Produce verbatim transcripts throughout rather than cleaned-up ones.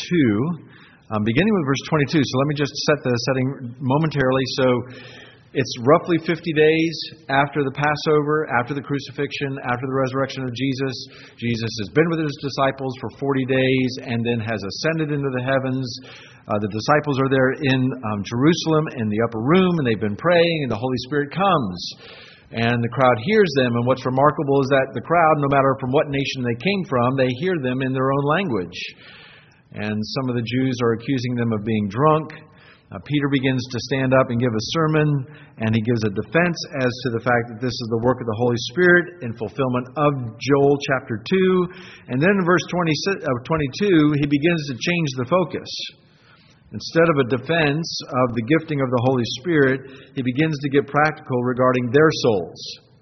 two, um, beginning with verse twenty-two. So let me just set the setting momentarily. So it's roughly fifty days after the Passover, after the crucifixion, after the resurrection of Jesus. Jesus has been with his disciples for forty days and then has ascended into the heavens. Uh, the disciples are there in um, Jerusalem in the upper room, and they've been praying, and the Holy Spirit comes. And the crowd hears them, and what's remarkable is that the crowd, no matter from what nation they came from, they hear them in their own language. And some of the Jews are accusing them of being drunk. Uh, Peter begins to stand up and give a sermon, and he gives a defense as to the fact that this is the work of the Holy Spirit in fulfillment of Joel chapter two. And then in verse twenty-two, he begins to change the focus. Instead of a defense of the gifting of the Holy Spirit, he begins to get practical regarding their souls.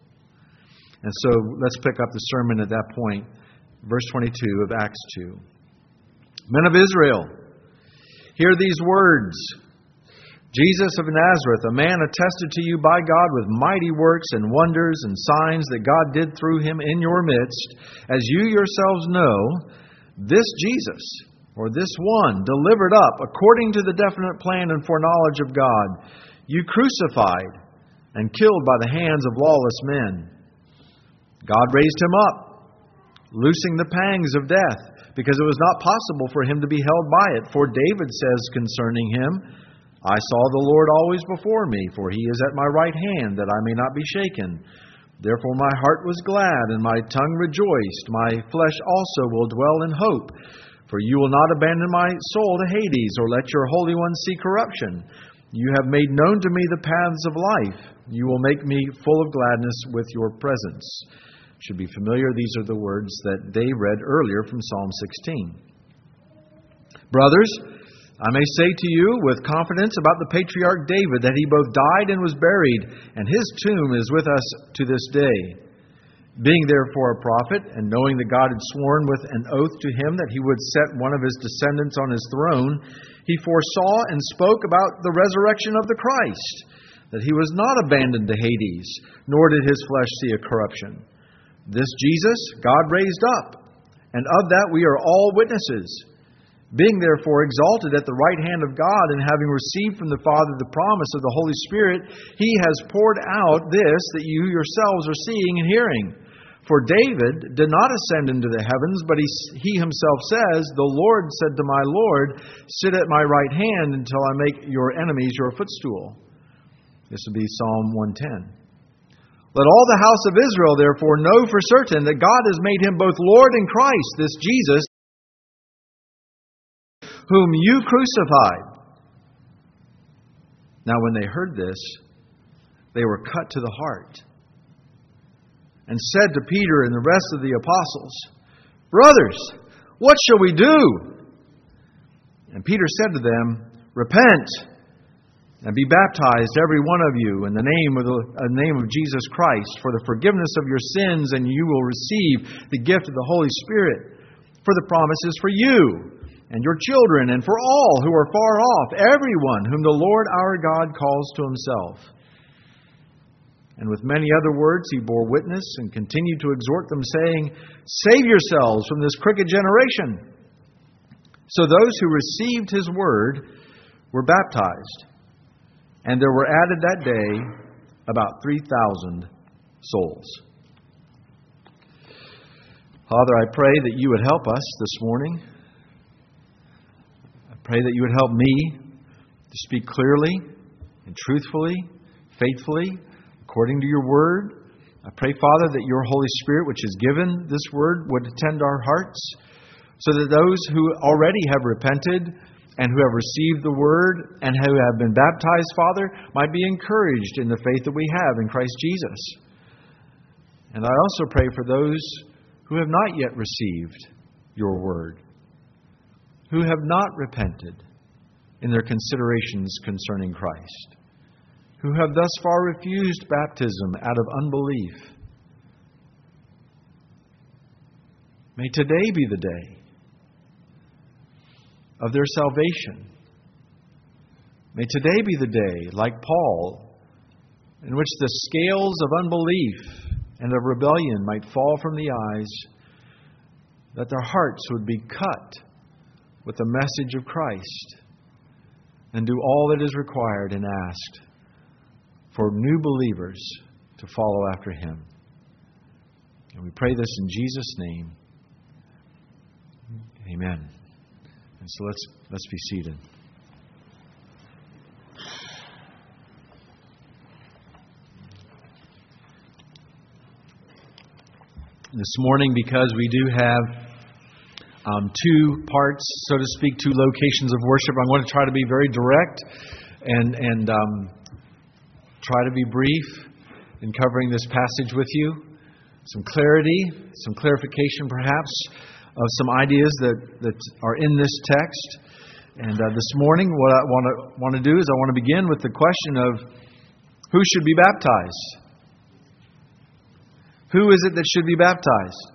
And so let's pick up the sermon at that point. Verse twenty-two of Acts two. Men of Israel, hear these words. Jesus of Nazareth, a man attested to you by God with mighty works and wonders and signs that God did through him in your midst, as you yourselves know, this Jesus, or this one, delivered up according to the definite plan and foreknowledge of God, you crucified and killed by the hands of lawless men. God raised him up, loosing the pangs of death, because it was not possible for him to be held by it. For David says concerning him, I saw the Lord always before me, for he is at my right hand, that I may not be shaken. Therefore my heart was glad, and my tongue rejoiced. My flesh also will dwell in hope. For you will not abandon my soul to Hades, or let your Holy One see corruption. You have made known to me the paths of life. You will make me full of gladness with your presence. Should be familiar. These are the words that they read earlier from Psalm sixteen. Brothers, I may say to you with confidence about the patriarch David that he both died and was buried, and his tomb is with us to this day. Being therefore a prophet, and knowing that God had sworn with an oath to him that he would set one of his descendants on his throne, he foresaw and spoke about the resurrection of the Christ, that he was not abandoned to Hades, nor did his flesh see a corruption. This Jesus God raised up, and of that we are all witnesses. Being therefore exalted at the right hand of God, and having received from the Father the promise of the Holy Spirit, he has poured out this that you yourselves are seeing and hearing. For David did not ascend into the heavens, but he, he himself says, the Lord said to my Lord, sit at my right hand until I make your enemies your footstool. This would be Psalm one ten. Let all the house of Israel therefore know for certain that God has made him both Lord and Christ, this Jesus, whom you crucified. Now when they heard this, they were cut to the heart, and said to Peter and the rest of the apostles, Brothers, what shall we do? And Peter said to them, Repent, and be baptized, every one of you, in the name of the uh, name of Jesus Christ, for the forgiveness of your sins, and you will receive the gift of the Holy Spirit. For the promise is for you, and your children, and for all who are far off, everyone whom the Lord our God calls to himself. And with many other words he bore witness, and continued to exhort them, saying, Save yourselves from this crooked generation. So those who received his word were baptized. And there were added that day about three thousand souls. Father, I pray that you would help us this morning. I pray that you would help me to speak clearly and truthfully, faithfully, according to your word. I pray, Father, that your Holy Spirit, which has given this word, would attend our hearts, so that those who already have repented and who have received the word and who have been baptized, Father, might be encouraged in the faith that we have in Christ Jesus. And I also pray for those who have not yet received your word, who have not repented in their considerations concerning Christ, who have thus far refused baptism out of unbelief. May today be the day of their salvation. May today be the day, like Paul, in which the scales of unbelief and of rebellion might fall from the eyes, that their hearts would be cut with the message of Christ and do all that is required and asked for new believers to follow after Him. And we pray this in Jesus' name. Amen. And so let's let's be seated. This morning, because we do have um, two parts, so to speak, two locations of worship, I'm going to try to be very direct and and um, try to be brief in covering this passage with you. Some clarity, some clarification, perhaps, of some ideas that, that are in this text. And uh, this morning, what I want to want to do is I want to begin with the question of who should be baptized. Who is it that should be baptized?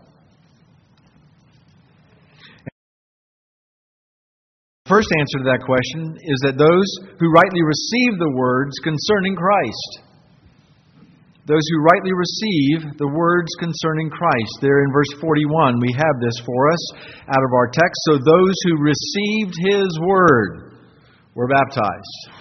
The first answer to that question is that those who rightly receive the words concerning Christ. Those who rightly receive the words concerning Christ. There in verse forty-one, we have this for us out of our text. So those who received His word were baptized.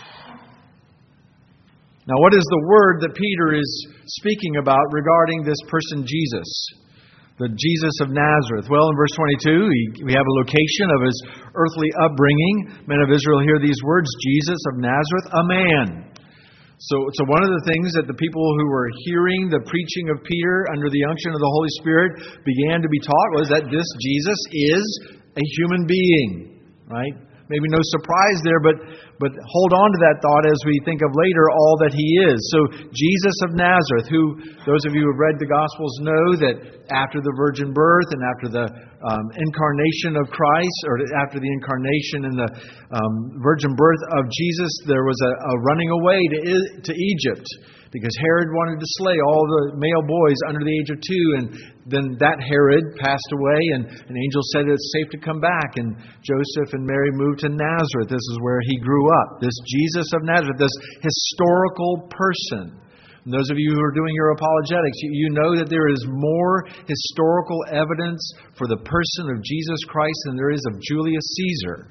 Now, what is the word that Peter is speaking about regarding this person Jesus? The Jesus of Nazareth. Well, in verse twenty-two, we have a location of His earthly upbringing. Men of Israel hear these words, Jesus of Nazareth, a man. So, so one of the things that the people who were hearing the preaching of Peter under the unction of the Holy Spirit began to be taught was that this Jesus is a human being, right? Maybe no surprise there, but but hold on to that thought as we think of later all that He is. So Jesus of Nazareth, who those of you who have read the Gospels know that after the virgin birth and after the um, incarnation of Christ, or after the incarnation and the um, virgin birth of Jesus, there was a, a running away to, to Egypt. Because Herod wanted to slay all the male boys under the age of two. And then that Herod passed away, and an angel said it's safe to come back. And Joseph and Mary moved to Nazareth. This is where He grew up. This Jesus of Nazareth, this historical person. And those of you who are doing your apologetics, you, you know that there is more historical evidence for the person of Jesus Christ than there is of Julius Caesar.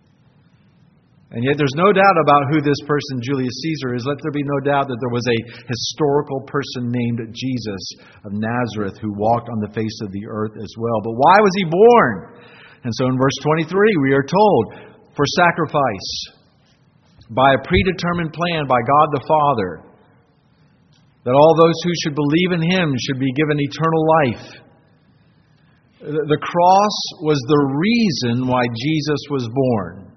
And yet there's no doubt about who this person Julius Caesar is. Let there be no doubt that there was a historical person named Jesus of Nazareth who walked on the face of the earth as well. But why was He born? And so in verse twenty-three we are told, for sacrifice, by a predetermined plan by God the Father, that all those who should believe in Him should be given eternal life. The cross was the reason why Jesus was born.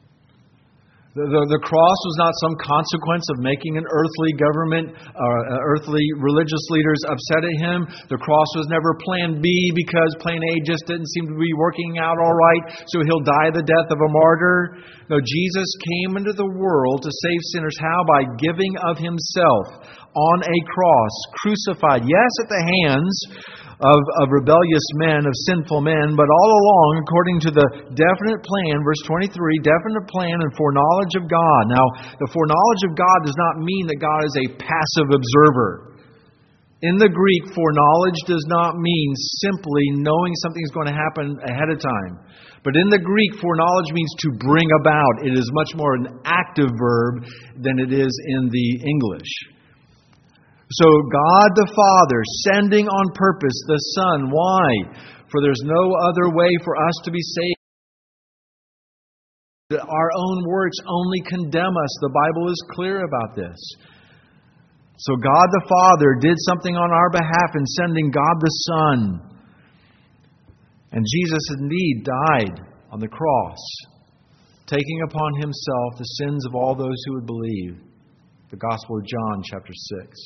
The, the, the cross was not some consequence of making an earthly government, uh, earthly religious leaders upset at Him. The cross was never plan B because plan A just didn't seem to be working out all right, so He'll die the death of a martyr. No, Jesus came into the world to save sinners. How? By giving of Himself on a cross, crucified, yes, at the hands Of, of rebellious men, of sinful men, but all along, according to the definite plan, verse twenty-three, definite plan and foreknowledge of God. Now, the foreknowledge of God does not mean that God is a passive observer. In the Greek, foreknowledge does not mean simply knowing something is going to happen ahead of time. But in the Greek, foreknowledge means to bring about. It is much more an active verb than it is in the English. So God the Father sending on purpose the Son. Why? For there's no other way for us to be saved. Our own works only condemn us. The Bible is clear about this. So God the Father did something on our behalf in sending God the Son. And Jesus indeed died on the cross, taking upon Himself the sins of all those who would believe. The Gospel of John, chapter six.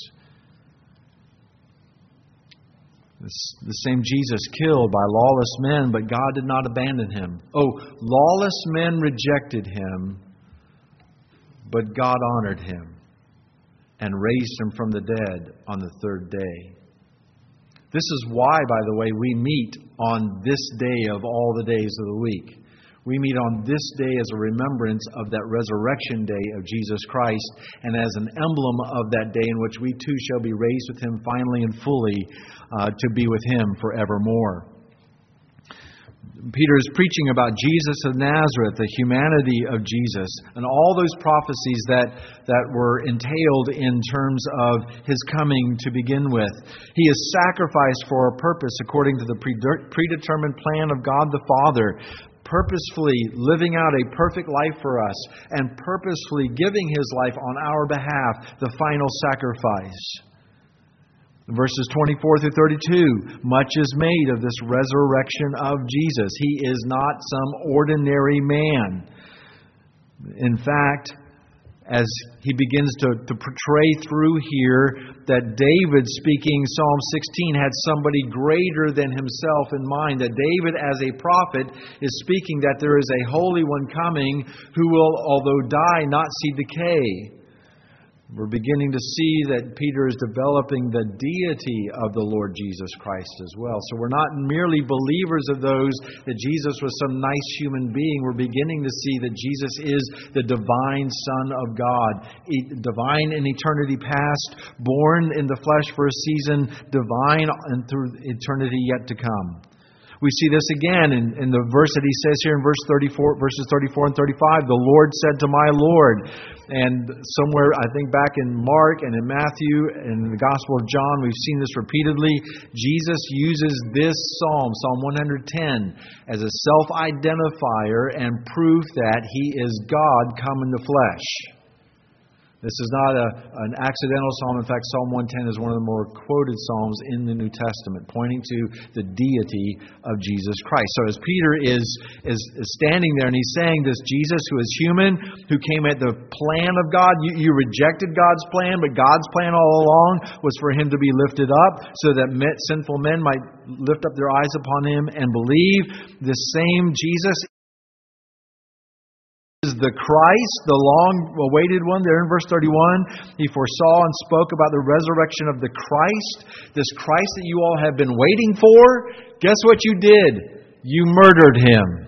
This, the same Jesus killed by lawless men, but God did not abandon Him. Oh, lawless men rejected Him, but God honored Him and raised Him from the dead on the third day. This is why, by the way, we meet on this day of all the days of the week. We meet on this day as a remembrance of that resurrection day of Jesus Christ and as an emblem of that day in which we too shall be raised with Him finally and fully uh, to be with Him forevermore. Peter is preaching about Jesus of Nazareth, the humanity of Jesus, and all those prophecies that, that were entailed in terms of His coming to begin with. He is sacrificed for a purpose according to the predetermined plan of God the Father, purposefully living out a perfect life for us and purposefully giving His life on our behalf, the final sacrifice. Verses twenty-four through thirty-two, much is made of this resurrection of Jesus. He is not some ordinary man. In fact, as he begins to, to portray through here that David, speaking Psalm sixteen, had somebody greater than himself in mind. That David, as a prophet, is speaking that there is a Holy One coming who will, although die, not see decay. We're beginning to see that Peter is developing the deity of the Lord Jesus Christ as well. So we're not merely believers of those that Jesus was some nice human being. We're beginning to see that Jesus is the divine Son of God, divine in eternity past, born in the flesh for a season, divine and through eternity yet to come. We see this again in, in the verse that he says here in verse thirty-four, verses thirty-four and thirty-five. The Lord said to my Lord. And somewhere, I think back in Mark and in Matthew and in the Gospel of John, we've seen this repeatedly. Jesus uses this psalm, Psalm one ten, as a self-identifier and proof that He is God come in the flesh. This is not a, an accidental psalm. In fact, Psalm one ten is one of the more quoted psalms in the New Testament, pointing to the deity of Jesus Christ. So as Peter is, is, is standing there and he's saying this Jesus who is human, who came at the plan of God, you, you rejected God's plan, but God's plan all along was for Him to be lifted up so that men, sinful men might lift up their eyes upon Him and believe. The same Jesus is the Christ, the long-awaited one. There in verse thirty-one, he foresaw and spoke about the resurrection of the Christ. This Christ that you all have been waiting for. Guess what you did? You murdered Him.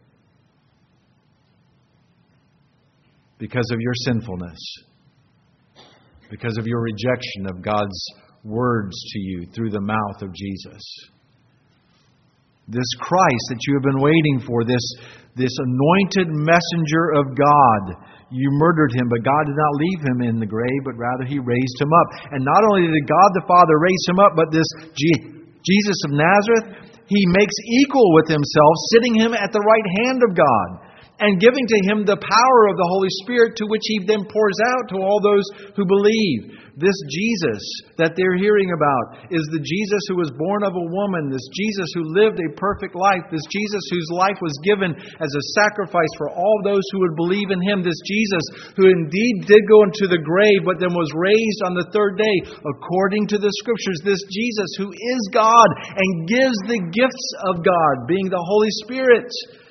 Because of your sinfulness. Because of your rejection of God's words to you through the mouth of Jesus. This Christ that you have been waiting for, this, this anointed messenger of God, you murdered Him, but God did not leave Him in the grave, but rather He raised Him up. And not only did God the Father raise Him up, but this Jesus of Nazareth, He makes equal with Himself, sitting Him at the right hand of God, and giving to Him the power of the Holy Spirit, to which He then pours out to all those who believe. This Jesus that they're hearing about is the Jesus who was born of a woman, this Jesus who lived a perfect life, this Jesus whose life was given as a sacrifice for all those who would believe in Him, this Jesus who indeed did go into the grave, but then was raised on the third day, according to the Scriptures, this Jesus who is God and gives the gifts of God, being the Holy Spirit.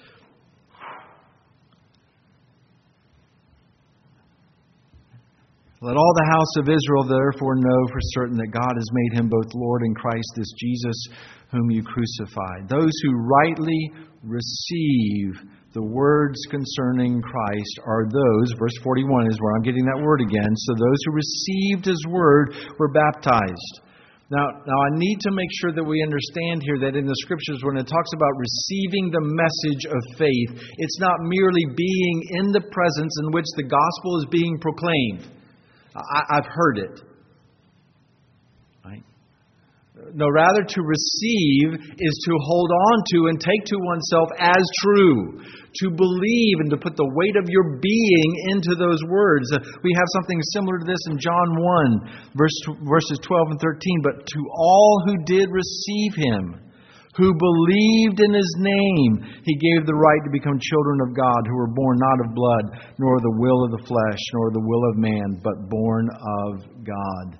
Let all the house of Israel therefore know for certain that God has made Him both Lord and Christ, this Jesus whom you crucified. Those who rightly receive the words concerning Christ are those, verse forty-one is where I'm getting that word again, so those who received His word were baptized. Now, now I need to make sure that we understand here that in the Scriptures, when it talks about receiving the message of faith, it's not merely being in the presence in which the gospel is being proclaimed. I, I've heard it. Right? No, rather to receive is to hold on to and take to oneself as true. To believe and to put the weight of your being into those words. We have something similar to this in John one, verse, verses twelve and thirteen. But to all who did receive Him, who believed in His name, He gave the right to become children of God, who were born not of blood, nor the will of the flesh, nor the will of man, but born of God.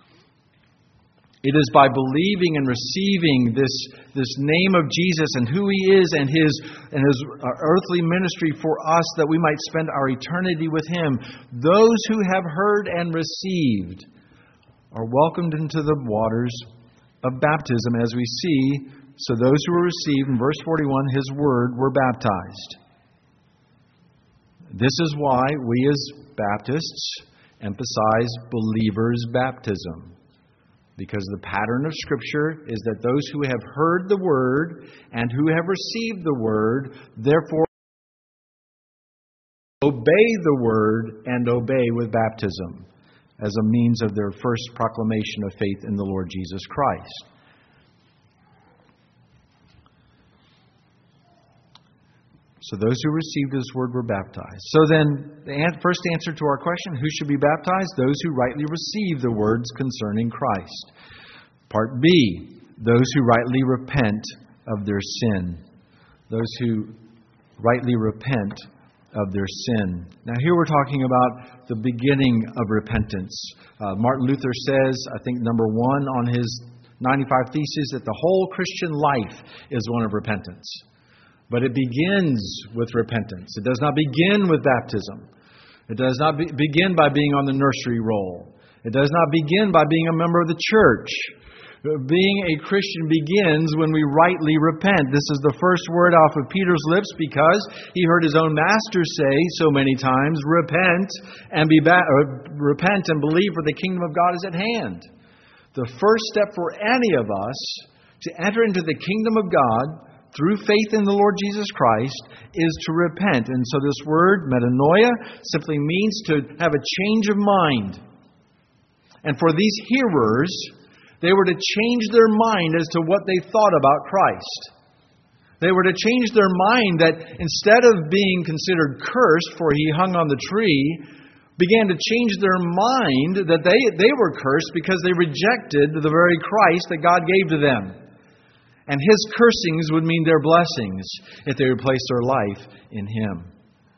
It is by believing and receiving this, this name of Jesus and who He is and His, and His earthly ministry for us, that we might spend our eternity with Him. Those who have heard and received are welcomed into the waters of baptism, as we see. So those who were received, in verse forty-one, His word, were baptized. This is why we as Baptists emphasize believers' baptism. Because the pattern of Scripture is that those who have heard the Word and who have received the Word, therefore obey the Word and obey with baptism as a means of their first proclamation of faith in the Lord Jesus Christ. So those who received His Word were baptized. So then, the first answer to our question, who should be baptized? Those who rightly receive the words concerning Christ. Part B, those who rightly repent of their sin. Those who rightly repent of their sin. Now here we're talking about the beginning of repentance. Uh, Martin Luther says, I think number one on his ninety-five Theses, that the whole Christian life is one of repentance. But it begins with repentance. It does not begin with baptism. It does not be, begin by being on the nursery roll. It does not begin by being a member of the church. Being a Christian begins when we rightly repent. This is the first word off of Peter's lips because he heard his own master say so many times, repent and be ba- or repent and believe, for the kingdom of God is at hand. The first step for any of us to enter into the kingdom of God through faith in the Lord Jesus Christ is to repent. And so this word, metanoia, simply means to have a change of mind. And for these hearers, they were to change their mind as to what they thought about Christ. They were to change their mind that instead of being considered cursed, for He hung on the tree, began to change their mind that they, they were cursed because they rejected the very Christ that God gave to them. And His cursings would mean their blessings if they would place their life in Him.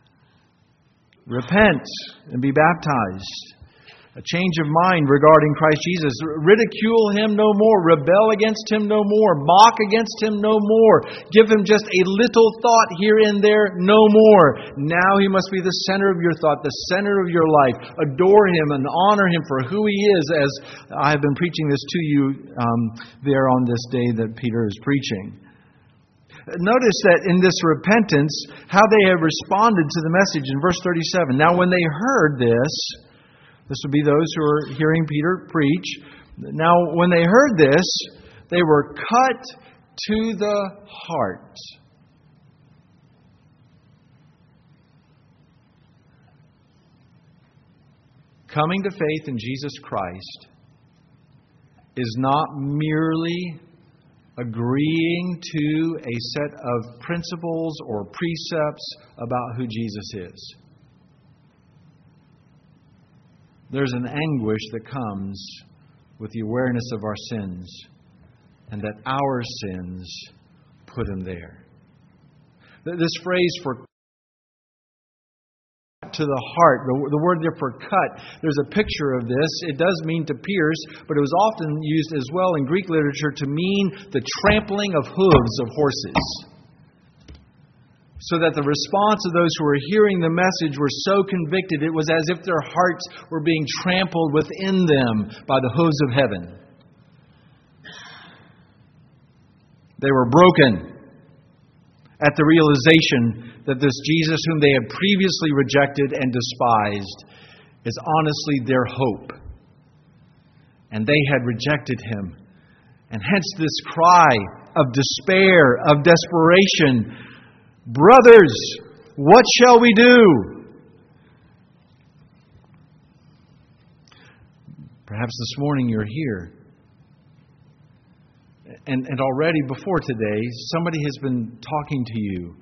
Repent and be baptized. A change of mind regarding Christ Jesus. Ridicule Him no more. Rebel against Him no more. Mock against Him no more. Give Him just a little thought here and there no more. Now He must be the center of your thought, the center of your life. Adore Him and honor Him for who He is, as I have been preaching this to you um, there on this day that Peter is preaching. Notice that in this repentance, how they have responded to the message in verse thirty-seven. Now when they heard this, this would be those who are hearing Peter preach. Now, when they heard this, they were cut to the heart. Coming to faith in Jesus Christ is not merely agreeing to a set of principles or precepts about who Jesus is. There's an anguish that comes with the awareness of our sins, and that our sins put Him there. This phrase for to the heart, the word there for cut, there's a picture of this. It does mean to pierce, but it was often used as well in Greek literature to mean the trampling of hooves of horses. So that the response of those who were hearing the message were so convicted, it was as if their hearts were being trampled within them by the hooves of heaven. They were broken at the realization that this Jesus whom they had previously rejected and despised is honestly their hope. And they had rejected Him. And hence this cry of despair, of desperation. Brothers, what shall we do? Perhaps this morning you're here. And, and already before today, somebody has been talking to you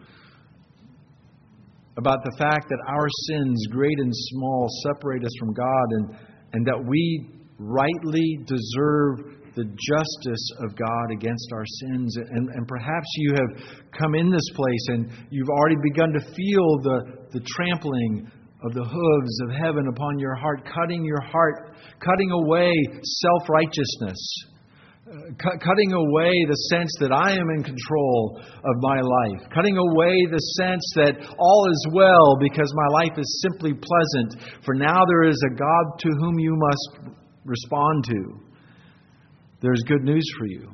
about the fact that our sins, great and small, separate us from God, and, and that we rightly deserve the justice of God against our sins. And, and perhaps you have come in this place and you've already begun to feel the, the trampling of the hooves of heaven upon your heart, cutting your heart, cutting away self-righteousness, uh, cu- cutting away the sense that I am in control of my life, cutting away the sense that all is well because my life is simply pleasant, for now there is a God to whom you must respond to. There's good news for you.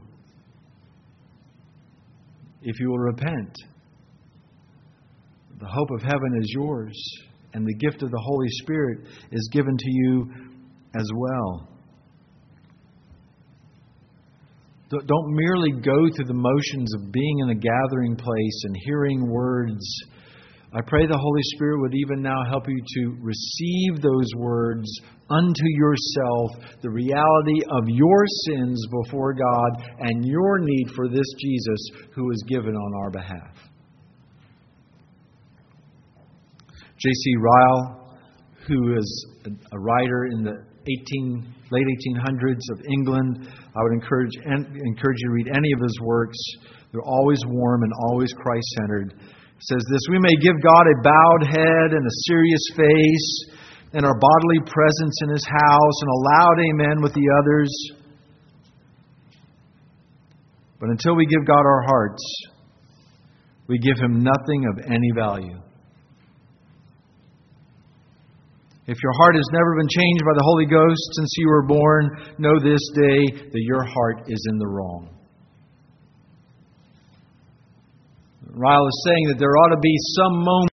If you will repent, the hope of heaven is yours, and the gift of the Holy Spirit is given to you as well. Don't merely go through the motions of being in a gathering place and hearing words. I pray the Holy Spirit would even now help you to receive those words unto yourself, the reality of your sins before God and your need for this Jesus who was given on our behalf. J C Ryle, who is a writer in the eighteen, late eighteen hundreds of England, I would encourage encourage you to read any of his works. They're always warm and always Christ-centered. It says this: we may give God a bowed head and a serious face, and our bodily presence in His house, and a loud amen with the others. But until we give God our hearts, we give Him nothing of any value. If your heart has never been changed by the Holy Ghost since you were born, know this day that your heart is in the wrong. Ryle is saying that there ought to be some moment,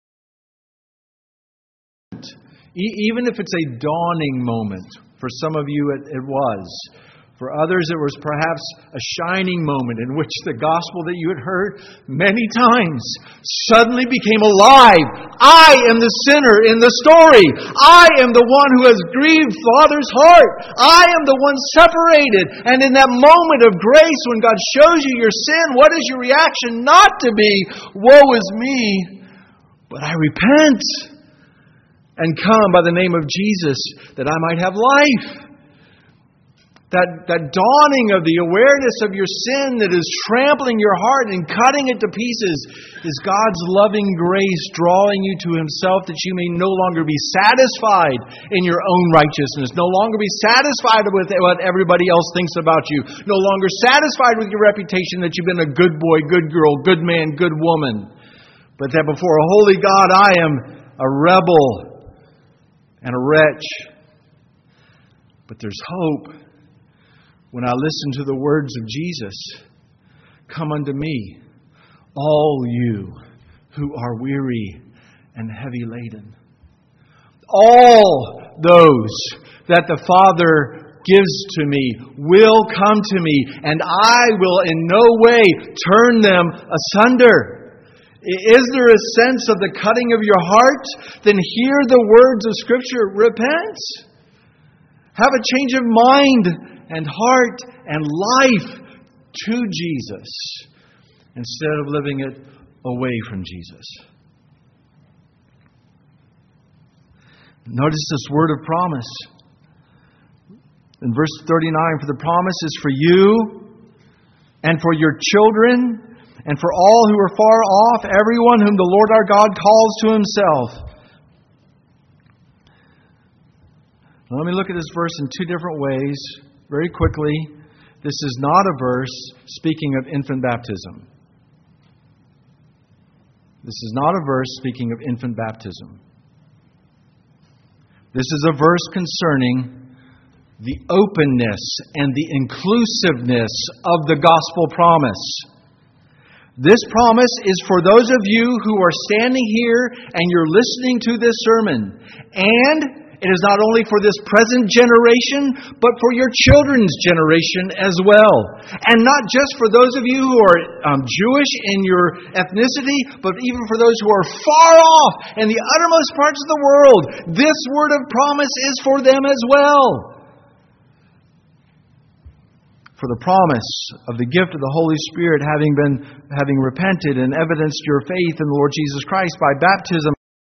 even if it's a dawning moment. For some of you it, it was. For others it was perhaps a shining moment in which the gospel that you had heard many times suddenly became alive. I am the sinner in the story. I am the one who has grieved Father's heart. I am the one separated. And in that moment of grace, when God shows you your sin, what is your reaction? Not to be, woe is me, but I repent and come by the name of Jesus that I might have life. That, that dawning of the awareness of your sin that is trampling your heart and cutting it to pieces is God's loving grace drawing you to Himself, that you may no longer be satisfied in your own righteousness, no longer be satisfied with what everybody else thinks about you, no longer satisfied with your reputation that you've been a good boy, good girl, good man, good woman, but that before a holy God I am a rebel and a wretch. But there's hope when I listen to the words of Jesus. Come unto me, all you who are weary and heavy laden. All those that the Father gives to me will come to me, and I will in no way turn them asunder. Is there a sense of the cutting of your heart? Then hear the words of Scripture. Repent. Have a change of mind and heart and life to Jesus instead of living it away from Jesus. Notice this word of promise. In verse thirty-nine, for the promise is for you and for your children and for all who are far off, everyone whom the Lord our God calls to Himself. Now, let me look at this verse in two different ways. Very quickly, this is not a verse speaking of infant baptism. This is not a verse speaking of infant baptism. This is a verse concerning the openness and the inclusiveness of the gospel promise. This promise is for those of you who are standing here and you're listening to this sermon. And it is not only for this present generation, but for your children's generation as well. And not just for those of you who are um, Jewish in your ethnicity, but even for those who are far off in the uttermost parts of the world. This word of promise is for them as well. For the promise of the gift of the Holy Spirit, having been having repented and evidenced your faith in the Lord Jesus Christ by baptism,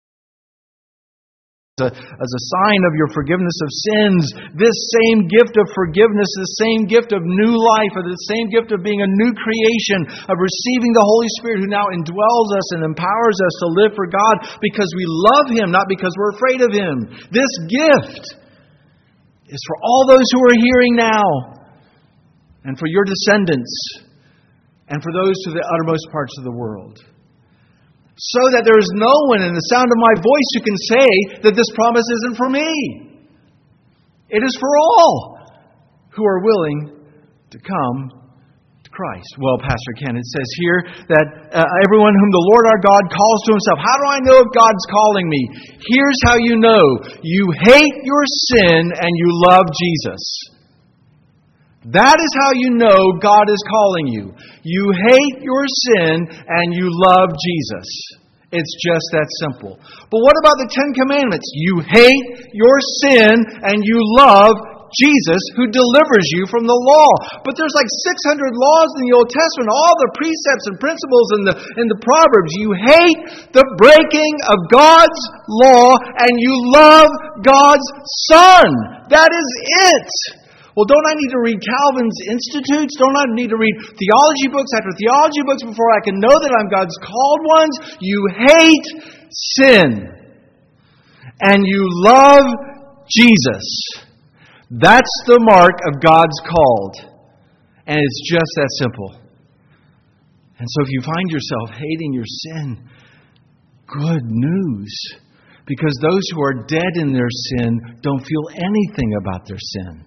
as a sign of your forgiveness of sins, this same gift of forgiveness, the same gift of new life, or the same gift of being a new creation, of receiving the Holy Spirit who now indwells us and empowers us to live for God because we love Him, not because we're afraid of Him. This gift is for all those who are hearing now, and for your descendants, and for those to the uttermost parts of the world. So that there is no one in the sound of my voice who can say that this promise isn't for me. It is for all who are willing to come to Christ. Well, Pastor Ken, it says here that uh, everyone whom the Lord our God calls to Himself. How do I know if God's calling me? Here's how you know. You hate your sin and you love Jesus. That is how you know God is calling you. You hate your sin and you love Jesus. It's just that simple. But what about the Ten Commandments? You hate your sin and you love Jesus who delivers you from the law. But there's like six hundred laws in the Old Testament, all the precepts and principles in the, in the Proverbs. You hate the breaking of God's law and you love God's Son. That is it. Well, don't I need to read Calvin's Institutes? Don't I need to read theology books after theology books before I can know that I'm God's called ones? You hate sin. And you love Jesus. That's the mark of God's called. And it's just that simple. And so if you find yourself hating your sin, good news. Because those who are dead in their sin don't feel anything about their sin.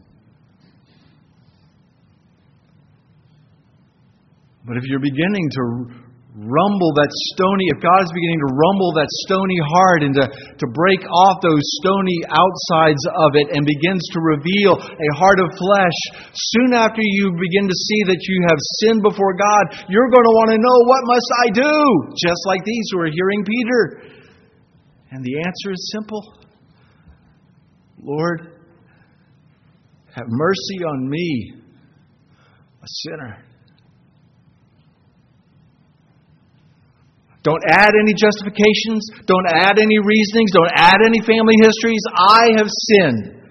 But if you're beginning to rumble that stony, if God is beginning to rumble that stony heart and to, to break off those stony outsides of it and begins to reveal a heart of flesh, soon after you begin to see that you have sinned before God, you're going to want to know, what must I do? Just like these who are hearing Peter. And the answer is simple. Lord, have mercy on me, a sinner. Don't add any justifications. Don't add any reasonings. Don't add any family histories. I have sinned.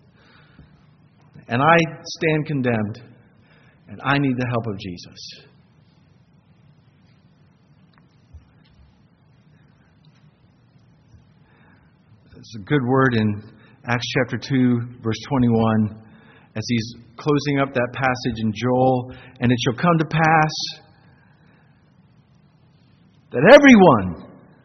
And I stand condemned. And I need the help of Jesus. There's a good word in Acts chapter two, verse twenty-one, as he's closing up that passage in Joel. And it shall come to pass that everyone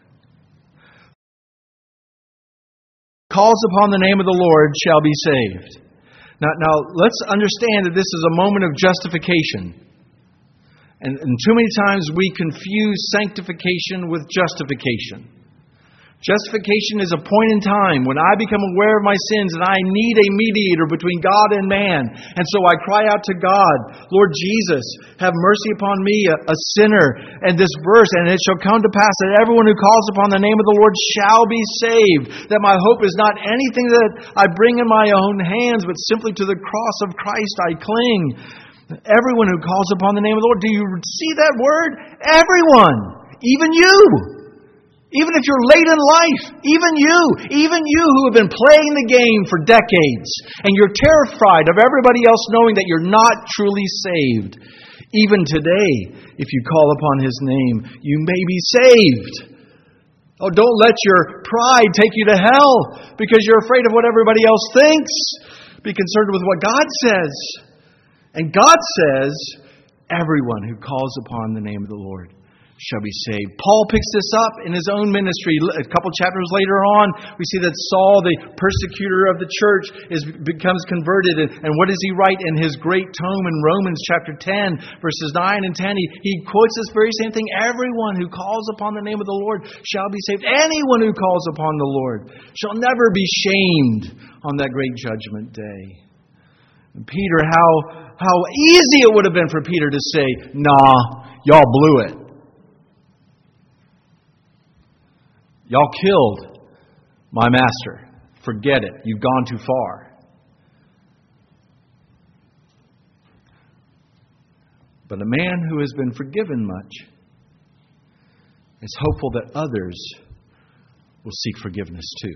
calls upon the name of the Lord shall be saved. Now, now let's understand that this is a moment of justification. And, and too many times we confuse sanctification with justification. Justification is a point in time when I become aware of my sins and I need a mediator between God and man. And so I cry out to God, Lord Jesus, have mercy upon me, a, a sinner. And this verse, and it shall come to pass that everyone who calls upon the name of the Lord shall be saved. That my hope is not anything that I bring in my own hands, but simply to the cross of Christ I cling. Everyone who calls upon the name of the Lord. Do you see that word? Everyone. Even you. Even if you're late in life, even you, even you who have been playing the game for decades, and you're terrified of everybody else knowing that you're not truly saved. Even today, if you call upon His name, you may be saved. Oh, don't let your pride take you to hell because you're afraid of what everybody else thinks. Be concerned with what God says. And God says, everyone who calls upon the name of the Lord shall be saved. Paul picks this up in his own ministry. A couple chapters later on, we see that Saul, the persecutor of the church, is becomes converted. And, and what does he write in his great tome in Romans chapter ten, verses nine and ten? He, he quotes this very same thing. Everyone who calls upon the name of the Lord shall be saved. Anyone who calls upon the Lord shall never be shamed on that great judgment day. And Peter, how, how easy it would have been for Peter to say, nah, y'all blew it. Y'all killed my master. Forget it. You've gone too far. But a man who has been forgiven much is hopeful that others will seek forgiveness too.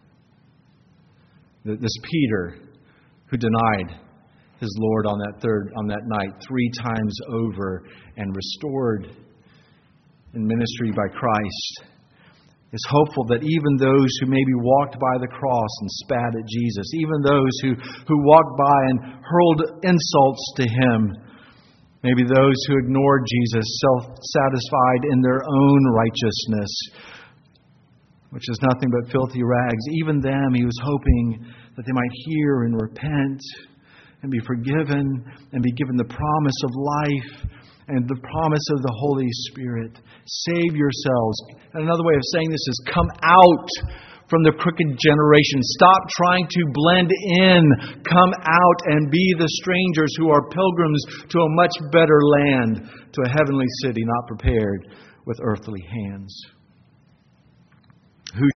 This Peter who denied his Lord on that third on that night three times over and restored in ministry by Christ, is hopeful that even those who maybe walked by the cross and spat at Jesus, even those who, who walked by and hurled insults to Him, maybe those who ignored Jesus, self-satisfied in their own righteousness, which is nothing but filthy rags, even them He was hoping that they might hear and repent and be forgiven and be given the promise of life and the promise of the Holy Spirit. Save yourselves. And another way of saying this is come out from the crooked generation. Stop trying to blend in. Come out and be the strangers who are pilgrims to a much better land, to a heavenly city not prepared with earthly hands. Who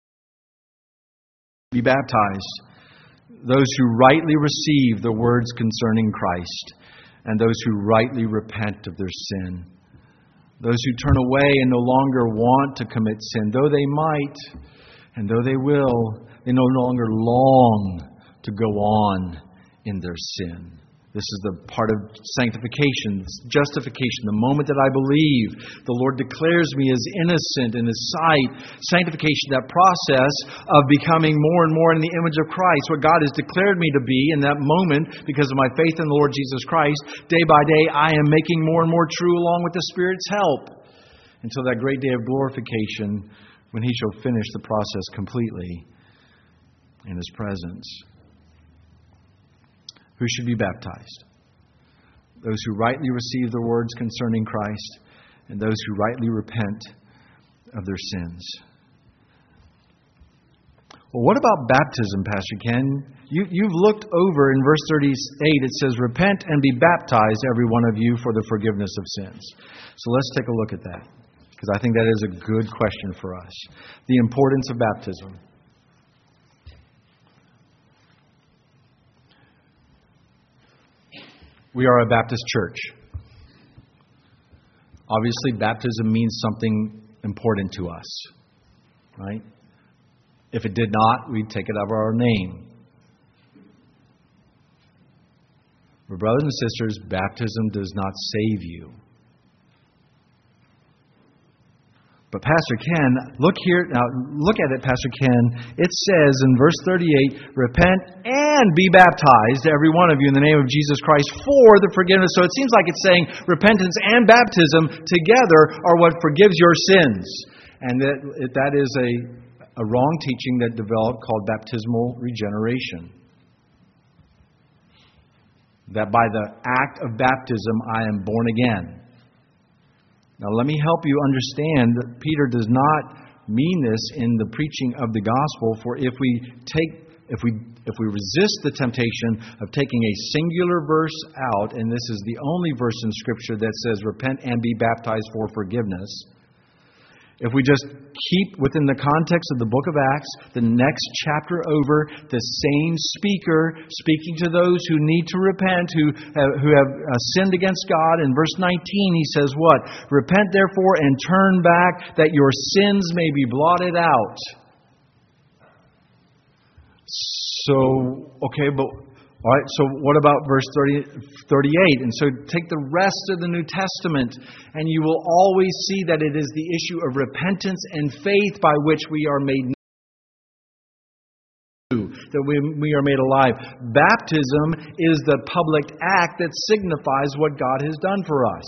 be baptized? Those who rightly receive the words concerning Christ, and those who rightly repent of their sin. Those who turn away and no longer want to commit sin, though they might, and though they will, they no longer long to go on in their sin. This is the part of sanctification, justification. The moment that I believe, the Lord declares me as innocent in His sight. Sanctification, that process of becoming more and more in the image of Christ, what God has declared me to be in that moment because of my faith in the Lord Jesus Christ. Day by day, I am making more and more true along with the Spirit's help until that great day of glorification when He shall finish the process completely in His presence. Who should be baptized? Those who rightly receive the words concerning Christ, and those who rightly repent of their sins. Well, what about baptism, Pastor Ken? You, you've looked over in verse thirty-eight. It says, "Repent and be baptized, every one of you, for the forgiveness of sins." So let's take a look at that, because I think that is a good question for us. The importance of baptism. We are a Baptist church. Obviously, baptism means something important to us, right? If it did not, we'd take it out of our name. But brothers and sisters, baptism does not save you. But Pastor Ken, look here, now look at it, Pastor Ken. It says in verse thirty-eight, "Repent and be baptized, every one of you, in the name of Jesus Christ, for the forgiveness." So it seems like it's saying repentance and baptism together are what forgives your sins. And that that is a, a wrong teaching that developed called baptismal regeneration. That by the act of baptism I am born again. Now let me help you understand that Peter does not mean this in the preaching of the gospel. For if we take, if we if we resist the temptation of taking a singular verse out, and this is the only verse in Scripture that says, "Repent and be baptized for forgiveness." If we just keep within the context of the book of Acts, the next chapter over, the same speaker speaking to those who need to repent, who have, who have uh, sinned against God. In verse nineteen, he says what? "Repent therefore and turn back, that your sins may be blotted out." So, okay, but all right, so what about verse thirty, thirty-eight? And so take the rest of the New Testament, and you will always see that it is the issue of repentance and faith by which we are made new, that we, we are made alive. Baptism is the public act that signifies what God has done for us.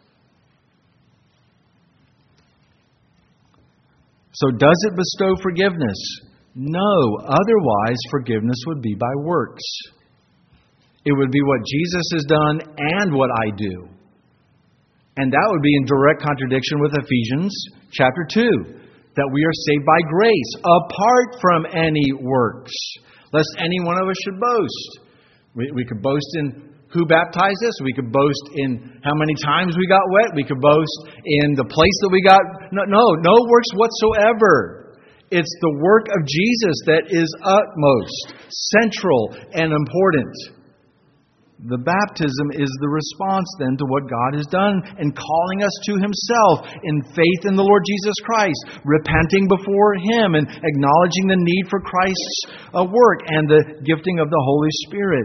So does it bestow forgiveness? No. Otherwise, forgiveness would be by works. It would be what Jesus has done and what I do. And that would be in direct contradiction with Ephesians chapter two. That we are saved by grace, apart from any works, lest any one of us should boast. We, we could boast in who baptized us. We could boast in how many times we got wet. We could boast in the place that we got... No, no, no works whatsoever. It's the work of Jesus that is utmost, central, and important. The baptism is the response then to what God has done in calling us to Himself in faith in the Lord Jesus Christ, repenting before Him and acknowledging the need for Christ's uh, work and the gifting of the Holy Spirit.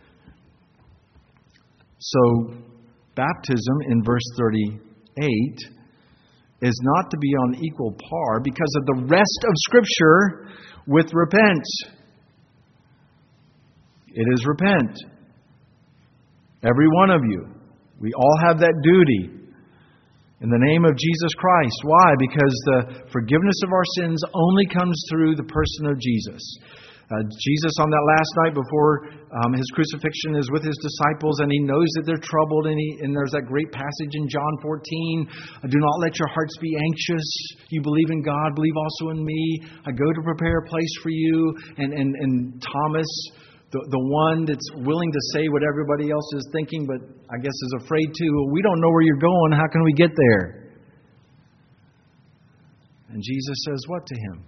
So, baptism in verse thirty-eight is not to be on equal par because of the rest of Scripture with repent. It is repent. Every one of you. We all have that duty in the name of Jesus Christ. Why? Because the forgiveness of our sins only comes through the person of Jesus. Uh, Jesus on that last night before um, His crucifixion is with His disciples, and He knows that they're troubled. And, he, and there's that great passage in John fourteen, do not let your hearts be anxious. You believe in God, believe also in me. I go to prepare a place for you. And, and, and Thomas, the, the one that's willing to say what everybody else is thinking, but I guess is afraid to, we don't know where you're going. How can we get there? And Jesus says what to him?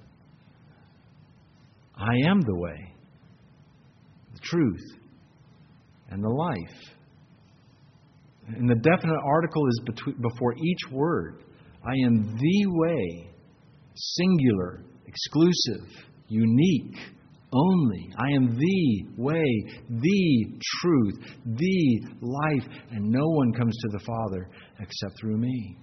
I am the way, the truth, and the life. And the definite article is between, before each word. I am the way, singular, exclusive, unique, only. I am the way, the truth, the life, and no one comes to the Father except through me.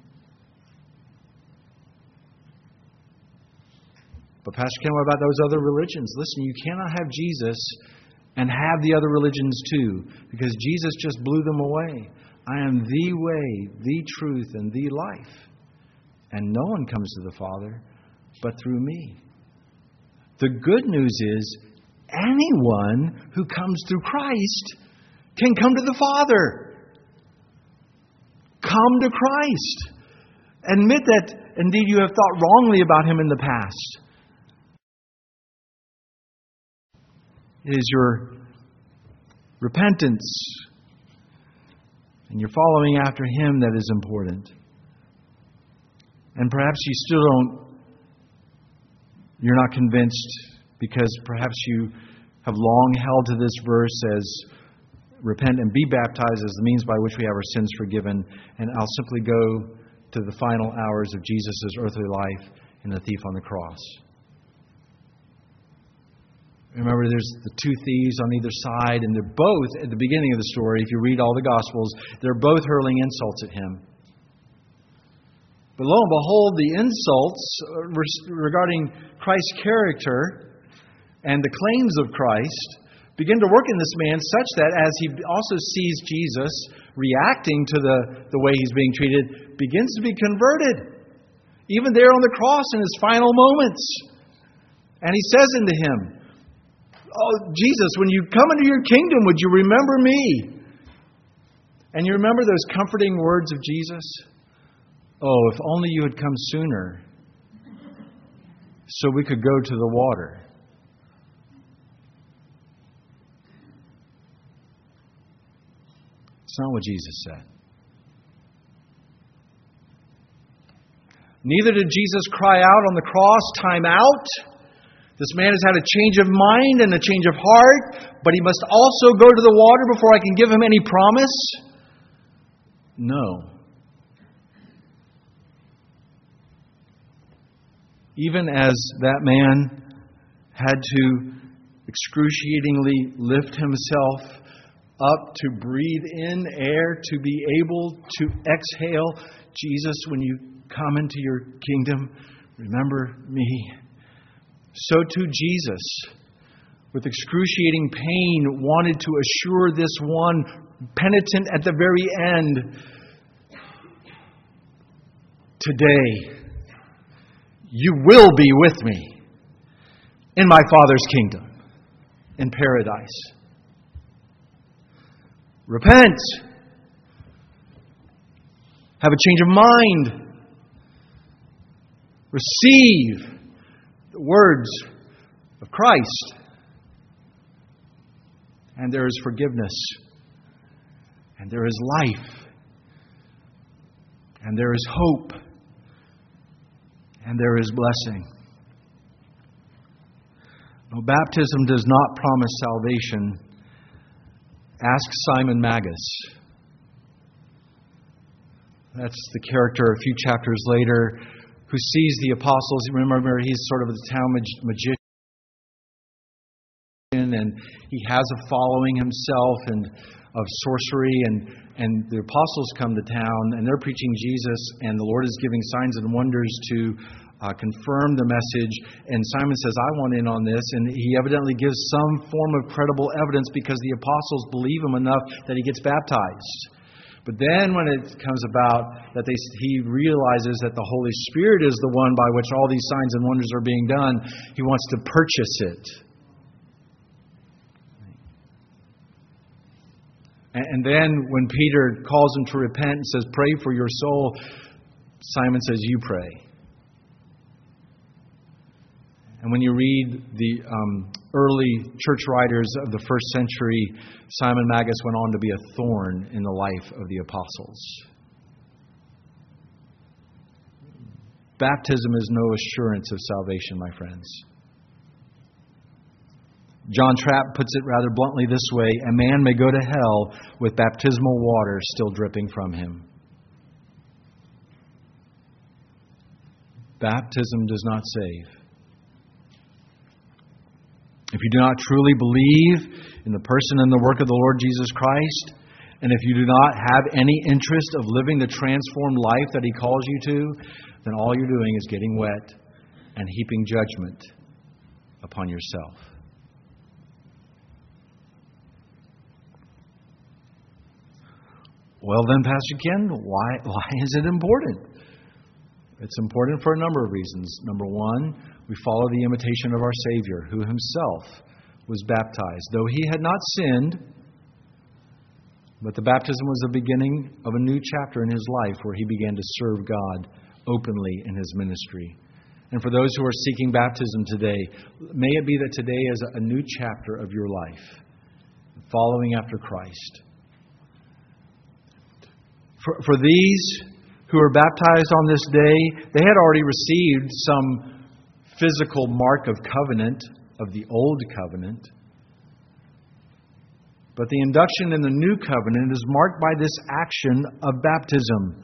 But Pastor Ken, what about those other religions? Listen, you cannot have Jesus and have the other religions too, because Jesus just blew them away. I am the way, the truth, and the life. And no one comes to the Father but through me. The good news is anyone who comes through Christ can come to the Father. Come to Christ. Admit that indeed you have thought wrongly about Him in the past. It is your repentance and your following after Him that is important. And perhaps you still don't, you're not convinced because perhaps you have long held to this verse as repent and be baptized as the means by which we have our sins forgiven. And I'll simply go to the final hours of Jesus' earthly life and the thief on the cross. Remember, there's the two thieves on either side, and they're both, at the beginning of the story, if you read all the Gospels, they're both hurling insults at Him. But lo and behold, the insults regarding Christ's character and the claims of Christ begin to work in this man such that as he also sees Jesus reacting to the, the way he's being treated, begins to be converted. Even there on the cross in his final moments. And he says unto him, oh, Jesus, when you come into your kingdom, would you remember me? And you remember those comforting words of Jesus? Oh, if only you had come sooner so we could go to the water. It's not what Jesus said. Neither did Jesus cry out on the cross, time out. This man has had a change of mind and a change of heart, but he must also go to the water before I can give him any promise. No. Even as that man had to excruciatingly lift himself up to breathe in air, to be able to exhale, Jesus, when you come into your kingdom, remember me. So too Jesus, with excruciating pain, wanted to assure this one penitent at the very end, today you will be with me in my Father's kingdom, in paradise. Repent. Have a change of mind. Receive the words of Christ. And there is forgiveness. And there is life. And there is hope. And there is blessing. No, baptism does not promise salvation. Ask Simon Magus. That's the character a few chapters later who sees the apostles. Remember, he's sort of the town magician, and he has a following himself and of sorcery. And, and the apostles come to town, and they're preaching Jesus, and the Lord is giving signs and wonders to uh, confirm the message. And Simon says, I want in on this. And he evidently gives some form of credible evidence because the apostles believe him enough that he gets baptized. But then when it comes about that they, he realizes that the Holy Spirit is the one by which all these signs and wonders are being done, he wants to purchase it. And then when Peter calls him to repent and says, pray for your soul, Simon says, you pray. And when you read the um, early church writers of the first century, Simon Magus went on to be a thorn in the life of the apostles. Baptism is no assurance of salvation, my friends. John Trapp puts it rather bluntly this way: a man may go to hell with baptismal water still dripping from him. Baptism does not save. If you do not truly believe in the person and the work of the Lord Jesus Christ, and if you do not have any interest of living the transformed life that He calls you to, then all you're doing is getting wet and heaping judgment upon yourself. Well then, Pastor Ken, why, why is it important? It's important for a number of reasons. Number one, we follow the imitation of our Savior, who Himself was baptized. Though He had not sinned, but the baptism was the beginning of a new chapter in His life where He began to serve God openly in His ministry. And for those who are seeking baptism today, may it be that today is a new chapter of your life, following after Christ. For, for these who were baptized on this day, they had already received some physical mark of covenant, of the old covenant. But the induction in the new covenant is marked by this action of baptism.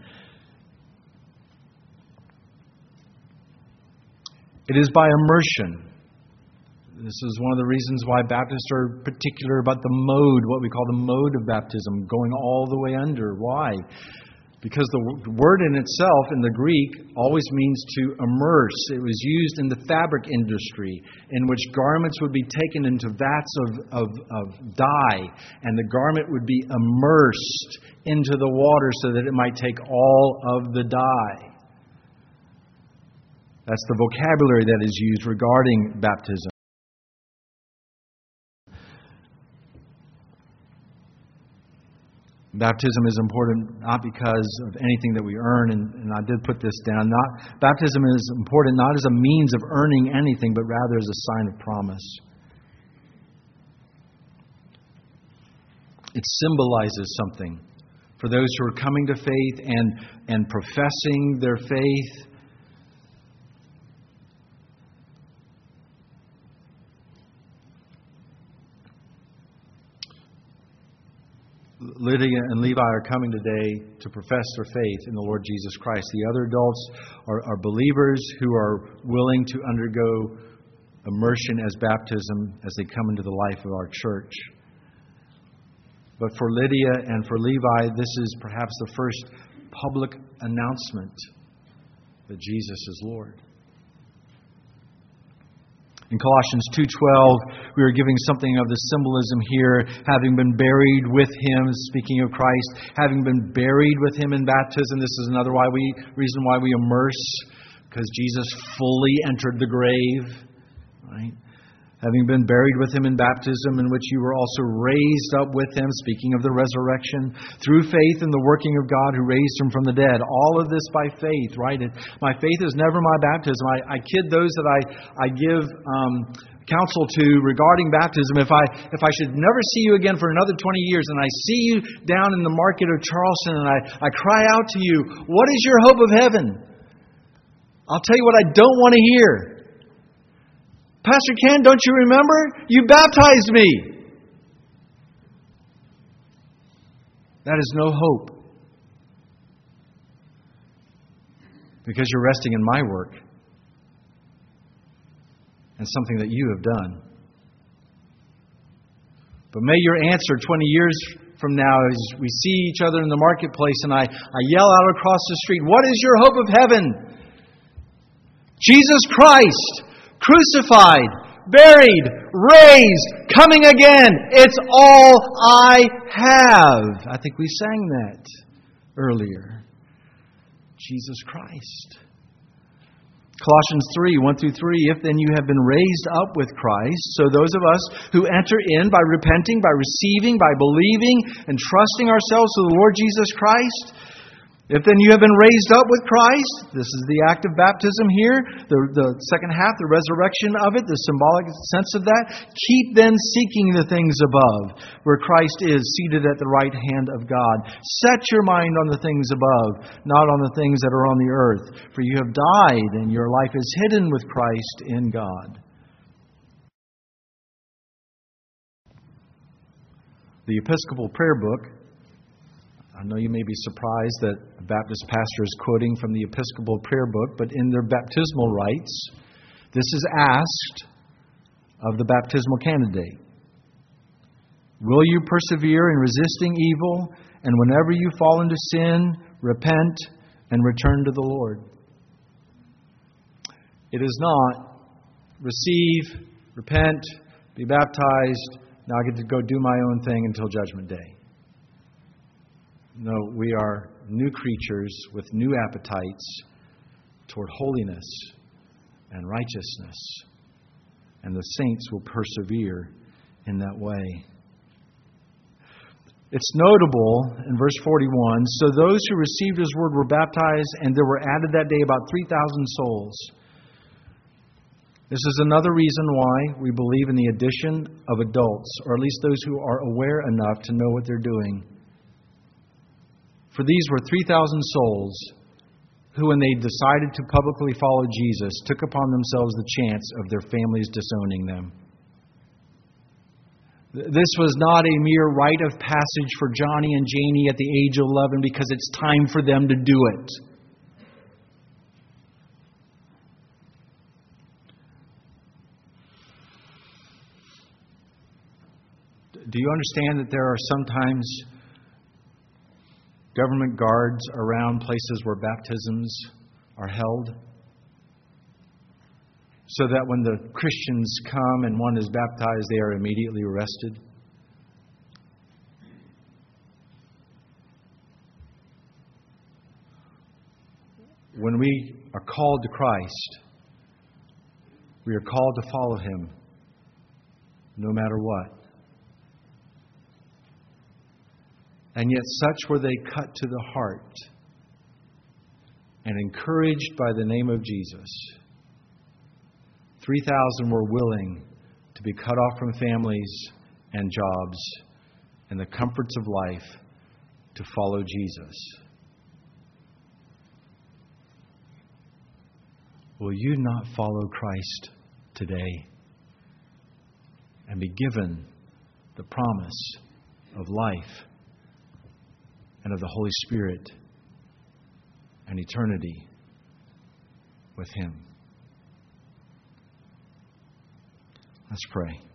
It is by immersion. This is one of the reasons why Baptists are particular about the mode, what we call the mode of baptism, going all the way under. Why? Because the word in itself, in the Greek, always means to immerse. It was used in the fabric industry, in which garments would be taken into vats of, of, of dye, and the garment would be immersed into the water so that it might take all of the dye. That's the vocabulary that is used regarding baptism. Baptism is important not because of anything that we earn, and, and I did put this down. Not baptism is important not as a means of earning anything, but rather as a sign of promise. It symbolizes something for those who are coming to faith and, and professing their faith. Lydia and Levi are coming today to profess their faith in the Lord Jesus Christ. The other adults are, are believers who are willing to undergo immersion as baptism as they come into the life of our church. But for Lydia and for Levi, this is perhaps the first public announcement that Jesus is Lord. In Colossians two twelve, we are giving something of the symbolism here, having been buried with Him, speaking of Christ, having been buried with Him in baptism. This is another why we reason why we immerse, because Jesus fully entered the grave, right? Having been buried with Him in baptism, in which you were also raised up with Him, speaking of the resurrection, through faith in the working of God who raised Him from the dead. All of this by faith, right? It, my faith is never my baptism. I, I kid those that I, I give um, counsel to regarding baptism. If I if I should never see you again for another twenty years, and I see you down in the market of Charleston, and I, I cry out to you, what is your hope of heaven? I'll tell you what I don't want to hear. Pastor Ken, don't you remember? You baptized me. That is no hope. Because you're resting in my work and something that you have done. But may your answer twenty years from now, as we see each other in the marketplace and I, I yell out across the street, what is your hope of heaven? Jesus Christ. Crucified, buried, raised, coming again. It's all I have. I think we sang that earlier. Jesus Christ. Colossians three, one through three, if then you have been raised up with Christ, so those of us who enter in by repenting, by receiving, by believing, and trusting ourselves to the Lord Jesus Christ, if then you have been raised up with Christ, this is the act of baptism here, the, the second half, the resurrection of it, the symbolic sense of that, keep then seeking the things above, where Christ is seated at the right hand of God. Set your mind on the things above, not on the things that are on the earth, for you have died and your life is hidden with Christ in God. The Episcopal Prayer Book, I know you may be surprised that a Baptist pastor is quoting from the Episcopal Prayer Book, but in their baptismal rites, this is asked of the baptismal candidate. Will you persevere in resisting evil, and whenever you fall into sin, repent and return to the Lord? It is not receive, repent, be baptized, now I get to go do my own thing until Judgment Day. No, we are new creatures with new appetites toward holiness and righteousness. And the saints will persevere in that way. It's notable in verse forty-one, so those who received His word were baptized, and there were added that day about three thousand souls. This is another reason why we believe in the addition of adults, or at least those who are aware enough to know what they're doing. For these were three thousand souls who, when they decided to publicly follow Jesus, took upon themselves the chance of their families disowning them. This was not a mere rite of passage for Johnny and Janie at the age of eleven because it's time for them to do it. Do you understand that there are sometimes government guards around places where baptisms are held, so that when the Christians come and one is baptized, they are immediately arrested? When we are called to Christ, we are called to follow Him no matter what. And yet such were they cut to the heart and encouraged by the name of Jesus. three thousand were willing to be cut off from families and jobs and the comforts of life to follow Jesus. Will you not follow Christ today and be given the promise of life and of the Holy Spirit and eternity with Him? Let's pray.